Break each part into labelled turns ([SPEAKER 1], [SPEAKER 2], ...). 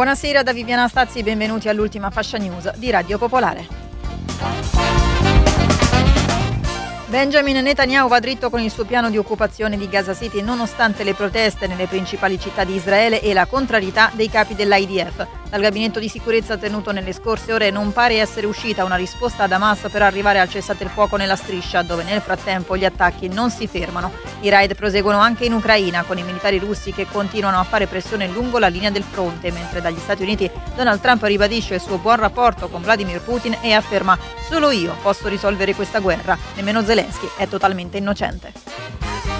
[SPEAKER 1] Buonasera da Viviana Stazzi, benvenuti all'ultima fascia news di Radio Popolare. Benjamin Netanyahu va dritto con il suo piano di occupazione di Gaza City nonostante le proteste nelle principali città di Israele e la contrarietà dei capi dell'IDF. Dal gabinetto di sicurezza tenuto nelle scorse ore non pare essere uscita una risposta da Hamas per arrivare al cessate il fuoco nella striscia, dove nel frattempo gli attacchi non si fermano. I raid proseguono anche in Ucraina, con i militari russi che continuano a fare pressione lungo la linea del fronte, mentre dagli Stati Uniti Donald Trump ribadisce il suo buon rapporto con Vladimir Putin e afferma: solo io posso risolvere questa guerra, nemmeno Zelensky è totalmente innocente.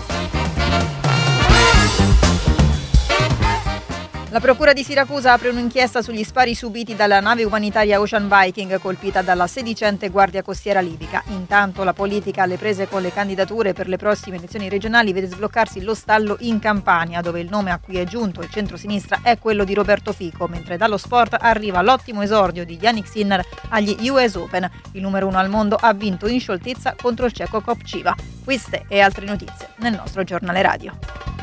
[SPEAKER 1] La procura di Siracusa apre un'inchiesta sugli spari subiti dalla nave umanitaria Ocean Viking colpita dalla sedicente Guardia Costiera libica. Intanto la politica alle prese con le candidature per le prossime elezioni regionali vede sbloccarsi lo stallo in Campania, dove il nome a cui è giunto il centrosinistra è quello di Roberto Fico, mentre dallo sport arriva l'ottimo esordio di Jannik Sinner agli US Open. Il numero 1 al mondo ha vinto in scioltezza contro il ceco Kopčiva. Queste e altre notizie nel nostro giornale radio.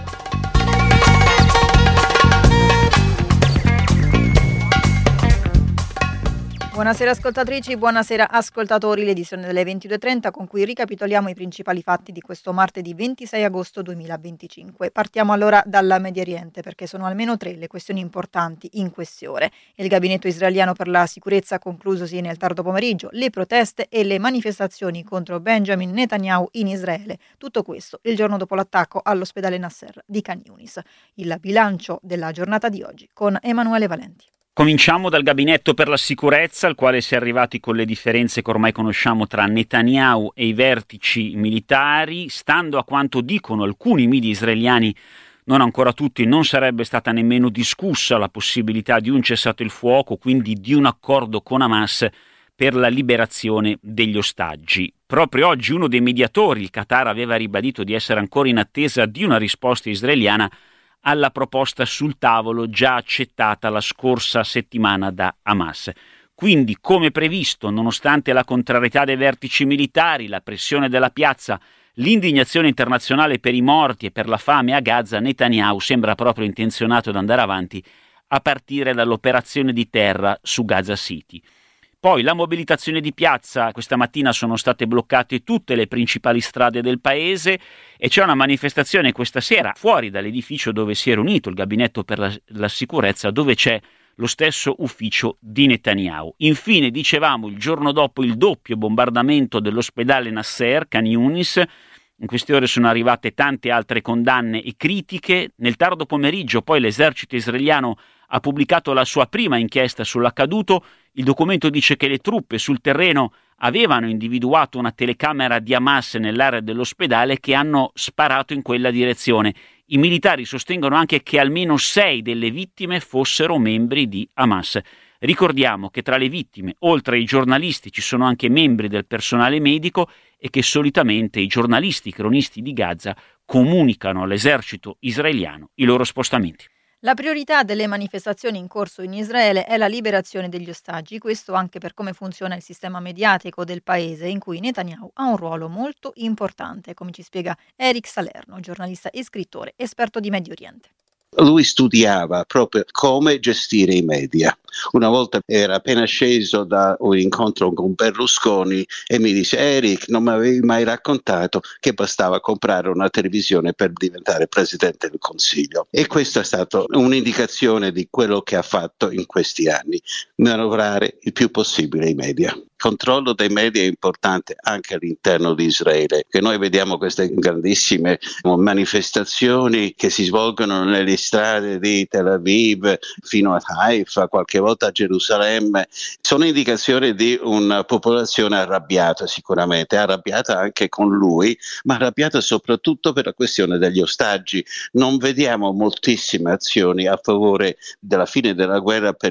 [SPEAKER 1] Buonasera ascoltatrici, buonasera ascoltatori, l'edizione delle 22.30 con cui ricapitoliamo i principali fatti di questo martedì 26 agosto 2025. Partiamo allora dalla Medio Oriente perché sono almeno 3 le questioni importanti in queste ore. Il gabinetto israeliano per la sicurezza conclusosi nel tardo pomeriggio, le proteste e le manifestazioni contro Benjamin Netanyahu in Israele. Tutto questo il giorno dopo l'attacco all'ospedale Nasser di Khan Yunis. Il bilancio della giornata di oggi con Emanuele Valenti.
[SPEAKER 2] Cominciamo dal gabinetto per la sicurezza, al quale si è arrivati con le differenze che ormai conosciamo tra Netanyahu e i vertici militari. Stando a quanto dicono alcuni media israeliani, non ancora tutti, non sarebbe stata nemmeno discussa la possibilità di un cessate il fuoco, quindi di un accordo con Hamas per la liberazione degli ostaggi. Proprio oggi uno dei mediatori, il Qatar, aveva ribadito di essere ancora in attesa di una risposta israeliana alla proposta sul tavolo già accettata la scorsa settimana da Hamas. Quindi, come previsto, nonostante la contrarietà dei vertici militari, la pressione della piazza, l'indignazione internazionale per i morti e per la fame a Gaza, Netanyahu sembra proprio intenzionato ad andare avanti a partire dall'operazione di terra su Gaza City. Poi la mobilitazione di piazza, questa mattina sono state bloccate tutte le principali strade del paese e c'è una manifestazione questa sera fuori dall'edificio dove si è riunito il gabinetto per la sicurezza, dove c'è lo stesso ufficio di Netanyahu. Infine, dicevamo, il giorno dopo il doppio bombardamento dell'ospedale Nasser, Khan Yunis, in queste ore sono arrivate tante altre condanne e critiche. Nel tardo pomeriggio poi l'esercito israeliano ha pubblicato la sua prima inchiesta sull'accaduto. Il documento dice che le truppe sul terreno avevano individuato una telecamera di Hamas nell'area dell'ospedale che hanno sparato in quella direzione. I militari sostengono anche che almeno 6 delle vittime fossero membri di Hamas. Ricordiamo che tra le vittime, oltre ai giornalisti, ci sono anche membri del personale medico e che solitamente i giornalisti cronisti di Gaza comunicano all'esercito israeliano i loro spostamenti.
[SPEAKER 1] La priorità delle manifestazioni in corso in Israele è la liberazione degli ostaggi, questo anche per come funziona il sistema mediatico del paese in cui Netanyahu ha un ruolo molto importante, come ci spiega Eric Salerno, giornalista e scrittore, esperto di Medio Oriente.
[SPEAKER 3] Lui studiava proprio come gestire i media. Una volta era appena sceso da un incontro con Berlusconi e mi dice: Eric, non mi avevi mai raccontato che bastava comprare una televisione per diventare presidente del Consiglio. E questa è stata un'indicazione di quello che ha fatto in questi anni: manovrare il più possibile i media. Il controllo dei media è importante anche all'interno di Israele, che noi vediamo queste grandissime manifestazioni che si svolgono nelle strade di Tel Aviv fino a Haifa, qualche volta a Gerusalemme. Sono indicazioni di una popolazione arrabbiata, sicuramente arrabbiata anche con lui, ma arrabbiata soprattutto per la questione degli ostaggi. Non vediamo moltissime azioni a favore della fine della guerra perché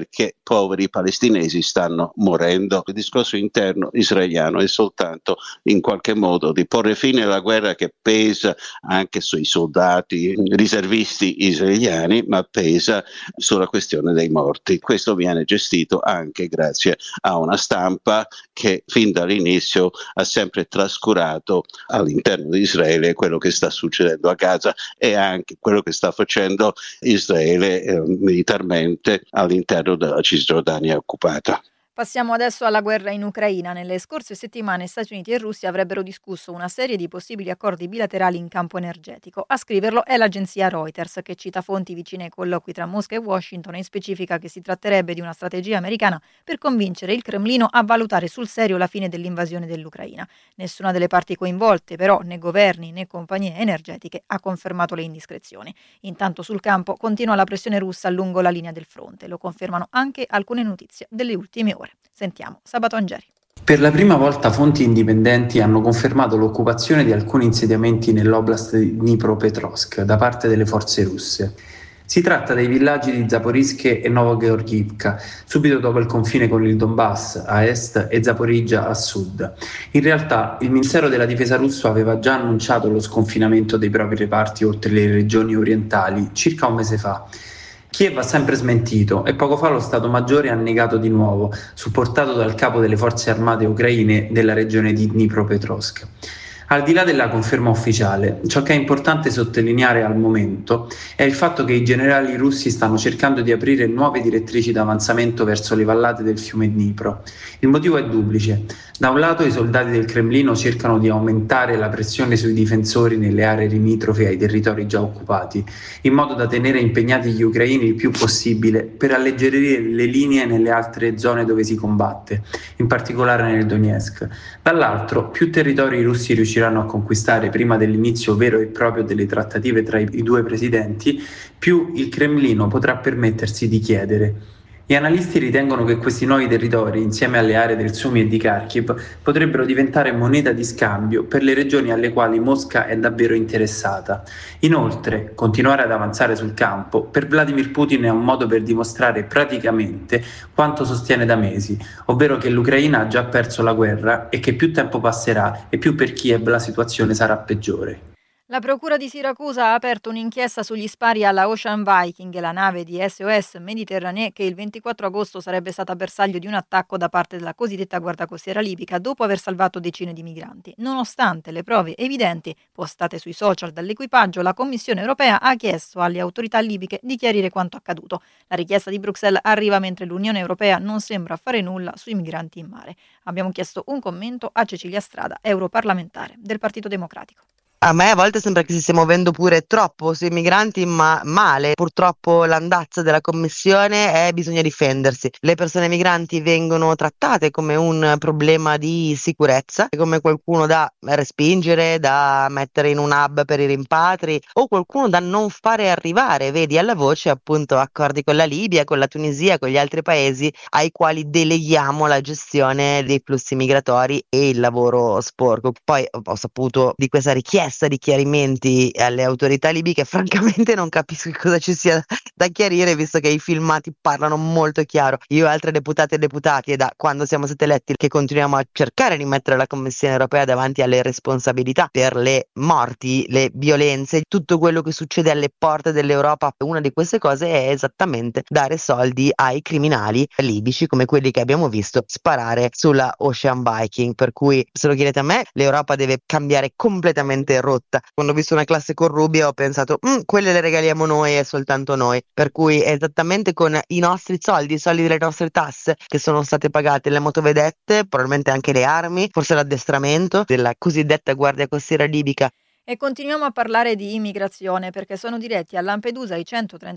[SPEAKER 3] poveri palestinesi stanno morendo. Il discorso interno israeliano è soltanto in qualche modo di porre fine alla guerra che pesa anche sui soldati riservisti israeliani, ma pesa sulla questione dei morti. Questo viene gestito anche grazie a una stampa che fin dall'inizio ha sempre trascurato all'interno di Israele quello che sta succedendo a Gaza e anche quello che sta facendo Israele militarmente all'interno della Cisgiordania occupata.
[SPEAKER 1] Passiamo adesso alla guerra in Ucraina. Nelle scorse settimane Stati Uniti e Russia avrebbero discusso una serie di possibili accordi bilaterali in campo energetico. A scriverlo è l'agenzia Reuters, che cita fonti vicine ai colloqui tra Mosca e Washington e specifica che si tratterebbe di una strategia americana per convincere il Cremlino a valutare sul serio la fine dell'invasione dell'Ucraina. Nessuna delle parti coinvolte, però, né governi né compagnie energetiche, ha confermato le indiscrezioni. Intanto sul campo continua la pressione russa lungo la linea del fronte. Lo confermano anche alcune notizie delle ultime ore. Sentiamo Sabato Angeri.
[SPEAKER 4] Per la prima volta fonti indipendenti hanno confermato l'occupazione di alcuni insediamenti nell'oblast di Dnipropetrovsk da parte delle forze russe. Si tratta dei villaggi di Zaporizhzhia e Novogeorgivka, subito dopo il confine con il Donbass a est e Zaporizhzhia a sud. In realtà il Ministero della Difesa russo aveva già annunciato lo sconfinamento dei propri reparti oltre le regioni orientali circa un mese fa. Kiev ha sempre smentito e poco fa lo Stato Maggiore ha negato di nuovo, supportato dal capo delle forze armate ucraine della regione di Dnipropetrovsk. Al di là della conferma ufficiale, ciò che è importante sottolineare al momento è il fatto che i generali russi stanno cercando di aprire nuove direttrici d'avanzamento verso le vallate del fiume Dnipro. Il motivo è duplice. Da un lato i soldati del Cremlino cercano di aumentare la pressione sui difensori nelle aree limitrofe ai territori già occupati, in modo da tenere impegnati gli ucraini il più possibile per alleggerire le linee nelle altre zone dove si combatte, in particolare nel Donetsk. Dall'altro, più territori i russi riusciranno a conquistare prima dell'inizio vero e proprio delle trattative tra i due presidenti, più il Cremlino potrà permettersi di chiedere. Gli analisti ritengono che questi nuovi territori, insieme alle aree del Sumy e di Kharkiv, potrebbero diventare moneta di scambio per le regioni alle quali Mosca è davvero interessata. Inoltre, continuare ad avanzare sul campo per Vladimir Putin è un modo per dimostrare praticamente quanto sostiene da mesi, ovvero che l'Ucraina ha già perso la guerra e che più tempo passerà e più per Kiev la situazione sarà peggiore.
[SPEAKER 1] La procura di Siracusa ha aperto un'inchiesta sugli spari alla Ocean Viking, la nave di SOS Mediterranee che il 24 agosto sarebbe stata bersaglio di un attacco da parte della cosiddetta guardacostiera libica dopo aver salvato decine di migranti. Nonostante le prove evidenti postate sui social dall'equipaggio, la Commissione europea ha chiesto alle autorità libiche di chiarire quanto accaduto. La richiesta di Bruxelles arriva mentre l'Unione Europea non sembra fare nulla sui migranti in mare. Abbiamo chiesto un commento a Cecilia Strada, europarlamentare del Partito Democratico.
[SPEAKER 5] A me a volte sembra che si stia muovendo pure troppo sui migranti, ma male. Purtroppo l'andazzo della Commissione è bisogna difendersi. Le persone migranti vengono trattate come un problema di sicurezza, come qualcuno da respingere, da mettere in un hub per i rimpatri o qualcuno da non fare arrivare. Vedi alla voce appunto accordi con la Libia, con la Tunisia, con gli altri paesi ai quali deleghiamo la gestione dei flussi migratori e il lavoro sporco. Poi ho saputo di questa richiesta di chiarimenti alle autorità libiche, francamente non capisco cosa ci sia da chiarire, visto che i filmati parlano molto chiaro. Io e altre deputate e deputati, e da quando siamo stati eletti, che continuiamo a cercare di mettere la Commissione europea davanti alle responsabilità per le morti, le violenze, tutto quello che succede alle porte dell'Europa. Una di queste cose è esattamente dare soldi ai criminali libici come quelli che abbiamo visto sparare sulla Ocean Viking, per cui se lo chiedete a me l'Europa deve cambiare completamente rotta. Quando ho visto una classe con Rubio ho pensato quelle le regaliamo noi e soltanto noi, per cui è esattamente con i nostri soldi, i soldi delle nostre tasse che sono state pagate le motovedette, probabilmente anche le armi, forse l'addestramento della cosiddetta guardia costiera libica.
[SPEAKER 1] E continuiamo a parlare di immigrazione perché sono diretti a Lampedusa i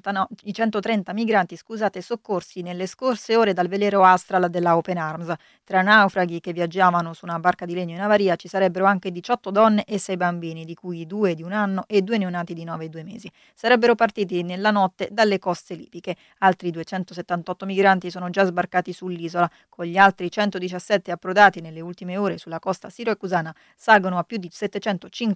[SPEAKER 1] 130 migranti soccorsi nelle scorse ore dal velero Astral della Open Arms. Tra naufraghi che viaggiavano su una barca di legno in avaria ci sarebbero anche 18 donne e 6 bambini, di cui 2 di 1 anno e 2 neonati di 9 e 2 mesi. Sarebbero partiti nella notte dalle coste libiche. Altri 278 migranti sono già sbarcati sull'isola, con gli altri 117 approdati nelle ultime ore sulla costa siracusana salgono a più di 750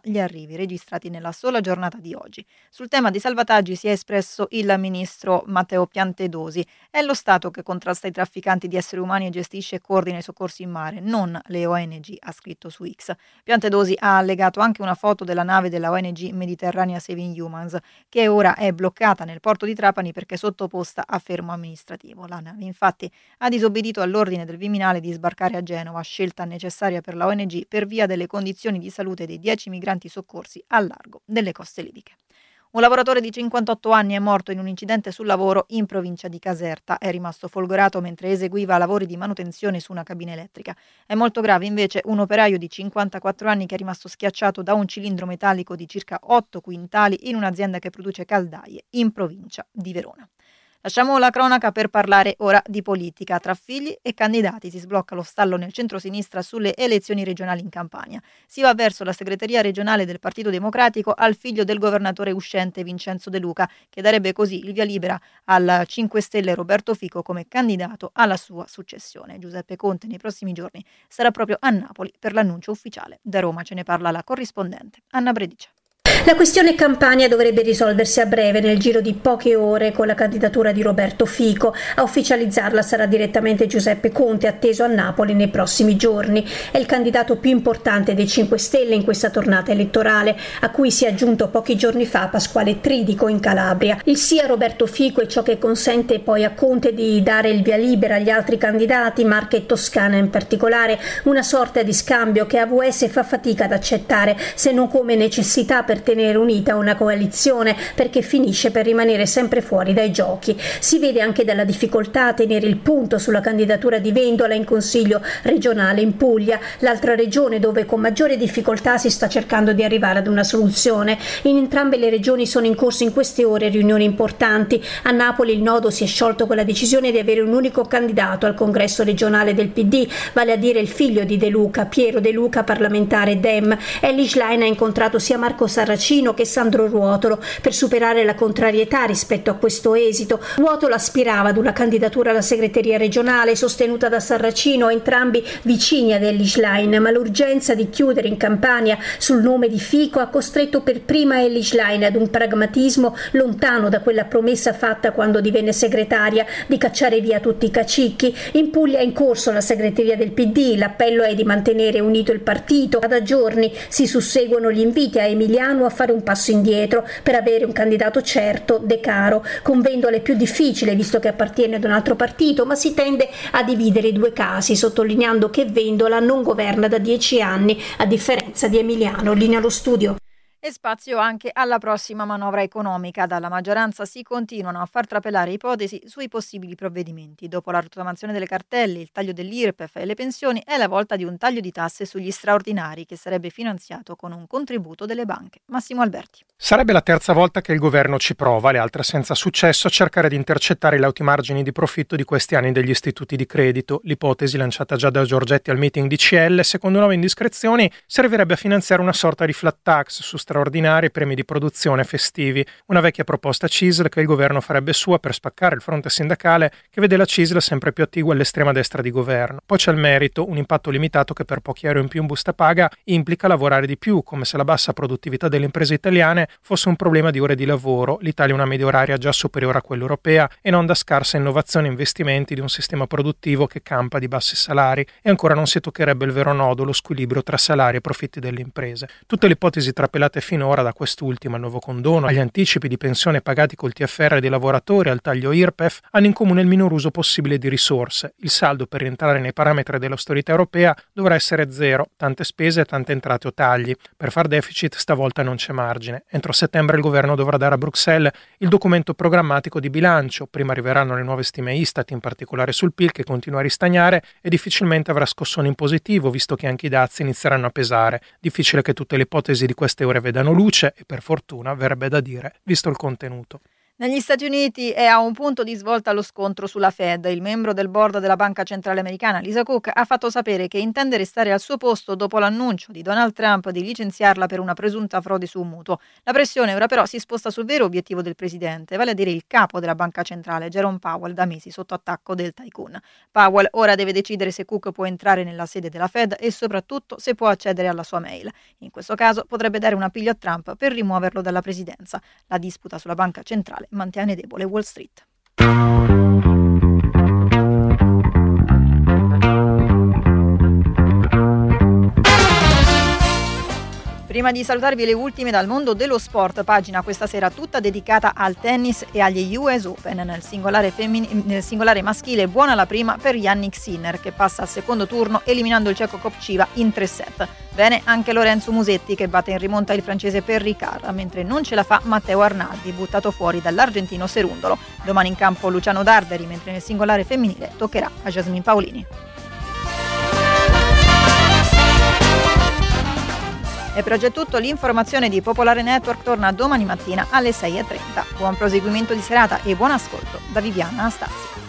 [SPEAKER 1] gli arrivi registrati nella sola giornata di oggi. Sul tema dei salvataggi si è espresso il ministro Matteo Piantedosi. È lo Stato che contrasta i trafficanti di esseri umani e gestisce e coordina i soccorsi in mare, non le ONG, ha scritto su X. Piantedosi ha allegato anche una foto della nave della ONG Mediterranea Saving Humans, che ora è bloccata nel porto di Trapani perché sottoposta a fermo amministrativo. La nave infatti ha disobbedito all'ordine del Viminale di sbarcare a Genova, scelta necessaria per la ONG per via delle condizioni di salute dei 10 migranti soccorsi al largo delle coste libiche. Un lavoratore di 58 anni è morto in un incidente sul lavoro in provincia di Caserta. È rimasto folgorato mentre eseguiva lavori di manutenzione su una cabina elettrica. È molto grave invece un operaio di 54 anni che è rimasto schiacciato da un cilindro metallico di circa 8 quintali in un'azienda che produce caldaie in provincia di Verona. Lasciamo la cronaca per parlare ora di politica. Tra figli e candidati si sblocca lo stallo nel centro-sinistra sulle elezioni regionali in Campania. Si va verso la segreteria regionale del Partito Democratico al figlio del governatore uscente Vincenzo De Luca, che darebbe così il via libera al 5 Stelle Roberto Fico come candidato alla sua successione. Giuseppe Conte nei prossimi giorni sarà proprio a Napoli per l'annuncio ufficiale. Da Roma ce ne parla la corrispondente Anna Bredice.
[SPEAKER 6] La questione Campania dovrebbe risolversi a breve, nel giro di poche ore, con la candidatura di Roberto Fico. A ufficializzarla sarà direttamente Giuseppe Conte, atteso a Napoli nei prossimi giorni. È il candidato più importante dei 5 Stelle in questa tornata elettorale, a cui si è aggiunto pochi giorni fa Pasquale Tridico in Calabria. Il sì a Roberto Fico è ciò che consente poi a Conte di dare il via libera agli altri candidati, Marche e Toscana in particolare, una sorta di scambio che AVS fa fatica ad accettare, se non come necessità per tenere unita una coalizione, perché finisce per rimanere sempre fuori dai giochi. Si vede anche dalla difficoltà a tenere il punto sulla candidatura di Vendola in Consiglio regionale in Puglia, l'altra regione dove con maggiore difficoltà si sta cercando di arrivare ad una soluzione. In entrambe le regioni sono in corso in queste ore riunioni importanti. A Napoli il nodo si è sciolto con la decisione di avere un unico candidato al congresso regionale del PD, vale a dire il figlio di De Luca, Piero De Luca, parlamentare Dem. Elly Schlein ha incontrato sia Marco Sarracino che Sandro Ruotolo per superare la contrarietà rispetto a questo esito. Ruotolo aspirava ad una candidatura alla segreteria regionale sostenuta da Sarracino, entrambi vicini ad Elly Schlein, ma l'urgenza di chiudere in Campania sul nome di Fico ha costretto per prima Elly Schlein ad un pragmatismo lontano da quella promessa fatta quando divenne segretaria di cacciare via tutti i cacicchi. In Puglia è in corso la segreteria del PD, l'appello è di mantenere unito il partito. Da giorni si susseguono gli inviti a Emiliano a fare un passo indietro per avere un candidato certo, De Caro. Con Vendola è più difficile visto che appartiene ad un altro partito, ma si tende a dividere i due casi, sottolineando che Vendola non governa da 10 anni, a differenza di Emiliano. Linea allo studio.
[SPEAKER 1] E spazio anche alla prossima manovra economica. Dalla maggioranza si continuano a far trapelare ipotesi sui possibili provvedimenti. Dopo la rottamazione delle cartelle, il taglio dell'IRPEF e le pensioni, è la volta di un taglio di tasse sugli straordinari che sarebbe finanziato con un contributo delle banche. Massimo Alberti.
[SPEAKER 7] Sarebbe la terza volta che il governo ci prova, le altre senza successo, a cercare di intercettare i lauti margini di profitto di questi anni degli istituti di credito. L'ipotesi, lanciata già da Giorgetti al meeting di CL, secondo nuove indiscrezioni, servirebbe a finanziare una sorta di flat tax su straordinari e premi di produzione festivi, una vecchia proposta CISL che il governo farebbe sua per spaccare il fronte sindacale che vede la CISL sempre più attigua all'estrema destra di governo. Poi c'è il merito, un impatto limitato che per pochi euro in più in busta paga implica lavorare di più, come se la bassa produttività delle imprese italiane fosse un problema di ore di lavoro. L'Italia ha una media oraria già superiore a quella europea e non da scarsa innovazione e investimenti di un sistema produttivo che campa di bassi salari, e ancora non si toccherebbe il vero nodo, lo squilibrio tra salari e profitti delle imprese. Tutte le ipotesi trapelate finora, da quest'ultima al nuovo condono, agli anticipi di pensione pagati col TFR dei lavoratori, al taglio IRPEF, hanno in comune il minor uso possibile di risorse. Il saldo per rientrare nei parametri dell'austerità europea dovrà essere zero, tante spese, tante entrate o tagli. Per far deficit stavolta non c'è margine. Entro settembre il governo dovrà dare a Bruxelles il documento programmatico di bilancio, prima arriveranno le nuove stime Istat, in particolare sul PIL che continua a ristagnare e difficilmente avrà scossone in positivo, visto che anche i dazi inizieranno a pesare. Difficile che tutte le ipotesi di queste ore vedano luce e per fortuna, verrebbe da dire, visto il contenuto.
[SPEAKER 1] Negli Stati Uniti è a un punto di svolta lo scontro sulla Fed. Il membro del board della Banca Centrale Americana, Lisa Cook, ha fatto sapere che intende restare al suo posto dopo l'annuncio di Donald Trump di licenziarla per una presunta frode su un mutuo. La pressione ora però si sposta sul vero obiettivo del presidente, vale a dire il capo della Banca Centrale, Jerome Powell, da mesi sotto attacco del tycoon. Powell ora deve decidere se Cook può entrare nella sede della Fed e soprattutto se può accedere alla sua mail. In questo caso potrebbe dare un appiglio a Trump per rimuoverlo dalla presidenza. La disputa sulla Banca Centrale mantiene debole Wall Street. Prima di salutarvi le ultime dal mondo dello sport, pagina questa sera tutta dedicata al tennis e agli US Open. Nel singolare maschile buona la prima per Jannik Sinner, che passa al secondo turno eliminando il ceco Kopchiva in 3 set. Bene anche Lorenzo Musetti, che batte in rimonta il francese Perricard, mentre non ce la fa Matteo Arnaldi, buttato fuori dall'argentino Cerundolo. Domani in campo Luciano Darderi, mentre nel singolare femminile toccherà a Jasmine Paolini. E per oggi è tutto, l'informazione di Popolare Network torna domani mattina alle 6:30. Buon proseguimento di serata e buon ascolto da Viviana Astazzi.